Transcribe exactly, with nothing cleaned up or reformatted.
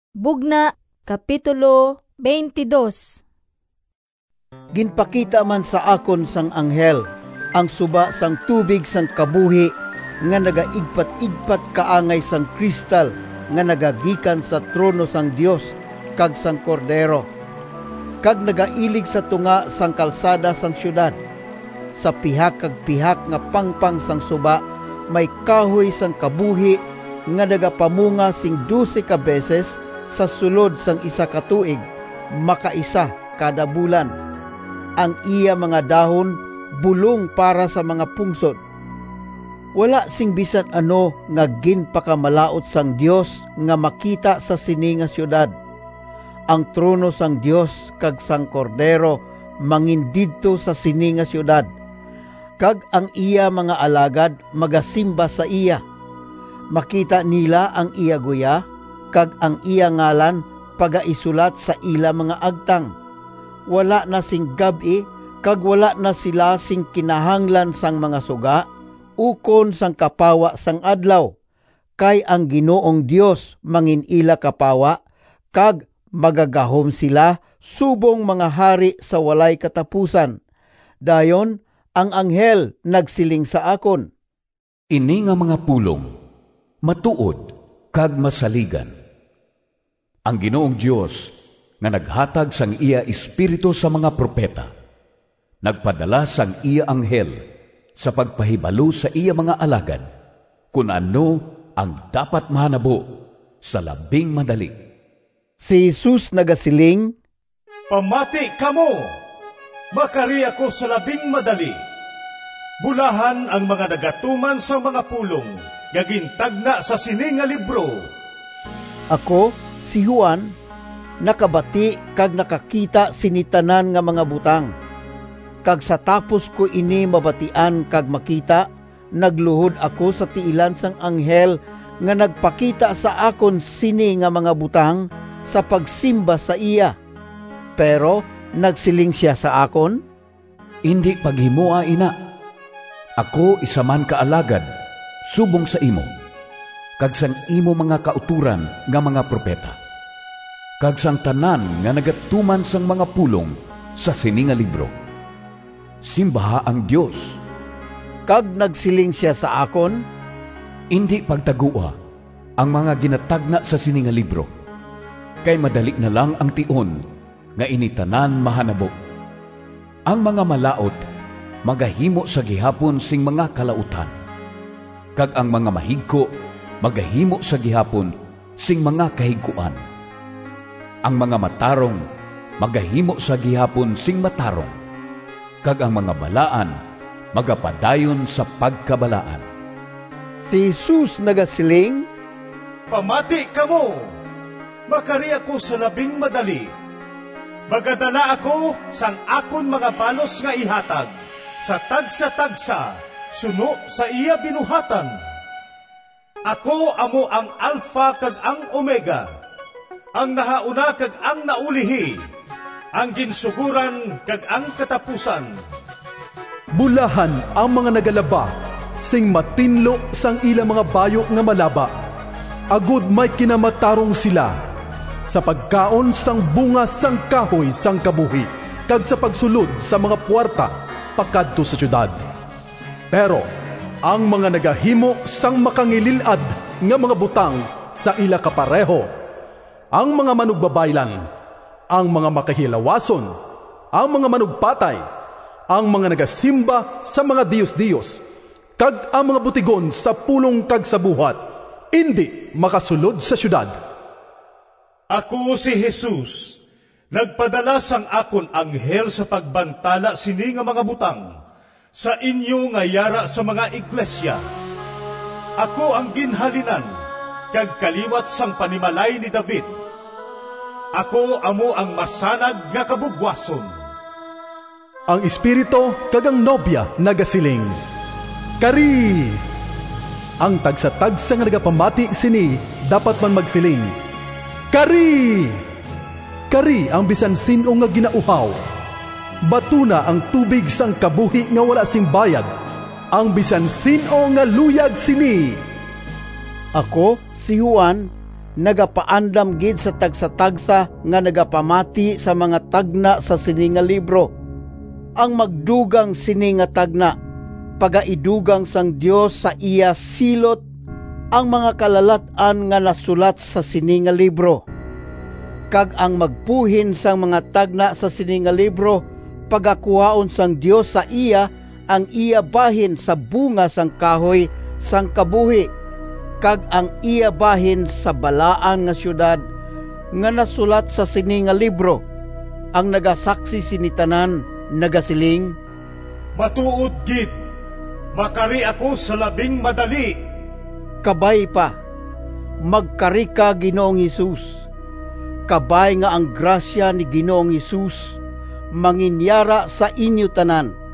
Bugna, Kapitulo twenty-two. Ginpakita man sa akon sang anghel, ang suba sang tubig sang kabuhi, nga nagaigpat-igpat kaangay sang kristal, nga nagagikan sa trono sang Dios, kag sang Kordero. Kag nagailig sa tunga sang kalsada sang syudad. Sa pihak kag pihak nga pangpang sang suba, may kahoy sang kabuhi, nga nagapamunga sing dose ka beses, sa sulod sang isa ka tuig, makaisa kada bulan. Ang iya mga dahon bulong para sa mga pungsod. Wala sing bisan ano nga ginpakamalaot sang Dios nga makita sa sini nga syudad. Ang trono sang Dios kag sang Kordero mangindidto sa sini nga syudad. Kag ang iya mga alagad magasimba sa iya. Makita nila ang iya guya, kag ang iya ngalan pagaisulat sa ila mga agtang. Wala na sing gabi, kag wala na sila sing kinahanglan sang mga suga, ukon sang kapawa sang adlaw. Kay ang Ginoong Dios manginila kapawa, kag magagahom sila subong mga hari sa walay katapusan. Dayon, ang anghel nagsiling sa akon, ini nga mga pulong, matuod kag masaligan. Ang Ginoong Dios nga naghatag sang iya espiritu sa mga propeta, nagpadala sang iya anghel sa pagpahibalo sa iya mga alagad kung ano ang dapat mahanabo sa labing madali. Si Jesus nagasiling, pamati kamo, makari ako sa labing madali. Bulahan ang mga nagatuman sa mga pulong, gagintagna sa sini nga libro. Ako, si Juan, nakabati kag nakakita sinitanan nga mga butang. Kag sa tapos ko ini mabatian kag makita, nagluhod ako sa tiilan sang anghel nga nagpakita sa akon sini nga mga butang sa pagsimba sa iya. Pero nagsiling siya sa akon, hindi paghimoa ina. Ako isa man kaalagad, subong sa imo, kag sang imo mga kauturan nga mga propeta, kag sang tanan nga nagatuman sang mga pulong sa sini nga libro. Simbaha ang Dios. Kag nagsiling siya sa akon, hindi pagtagua ang mga ginatagna sa sini nga libro, kay madali na lang ang tion nga initanan mahanabo. Ang mga malaot magahimo sa gihapon sing mga kalautan, kag ang mga mahigko magahimo sa gihapon sing mga kahigkuan. Ang mga matarong magahimo sa gihapon sing matarong, kag ang mga balaan magapadayon sa pagkabalaan. Si Jesus nagasiling, pamati kamo, makari ako sa labing madali. Magadala ako sang akon mga balos nga ihatag, sa tagsa-tagsa, suno sa iya binuhatan. Ako amo ang Alpha kag ang Omega, ang nahauna kag ang naulihi, ang ginsuguran kag ang katapusan. Bulahan ang mga nagalaba, sing matinlo sang ila mga bayo nga malaba. Agud may kinamatarong sila, sa pagkaon sang bunga sang kahoy sang kabuhi, kag sa pagsulod sa mga puwarta, pakadto sa syudad. Pero, ang mga nagahimo sang makangililad nga mga butang sa ila kapareho, ang mga manugbabaylan, ang mga makahilawason, ang mga manugpatay, ang mga nagasimba sa mga diyos-diyos, kag ang mga butigon sa pulong kag sa buhat, hindi makasulod sa syudad. Ako si Jesus, nagpadala sang akon anghel sa pagbantala sini nga mga butang, sa inyo nga yara sa mga iglesia. Ako ang ginhalinan, kag kaliwat sang panimalay ni David. Ako amo ang masanag nga kabugwason. Ang espiritu kag ang nobya nagasiling, kari! Ang tagsa-tagsa nga nagapamati sini, dapat man magsiling, kari! Kari ang bisan sino nga ginauhaw. Batuna ang tubig sang kabuhi nga wala sing bayad, ang bisan sino nga luyag sini. Ako, si Juan, nagapaandam gid sa tagsa-tagsa nga nagapamati sa mga tagna sa sini nga libro. Ang magdugang sini nga tagna, pagaidugang sang Dios sa iya silot ang mga kalalat-an nga nasulat sa sini nga libro. Kag ang magpuhin sang mga tagna sa sini nga libro, pagakuhaon sang Dios sa iya ang iya bahin sa bunga sang kahoy sang kabuhi, kag ang iya bahin sa balaan nga syudad nga nasulat sa sini nga libro. Ang nagasaksi sinitanan nagasiling, Matuod gid, makari ako sa labing madali. Kabay pa, magkari ka Ginoong Hesus. Kabay nga ang grasya ni Ginoong Hesus manginyara sa inyo tanan.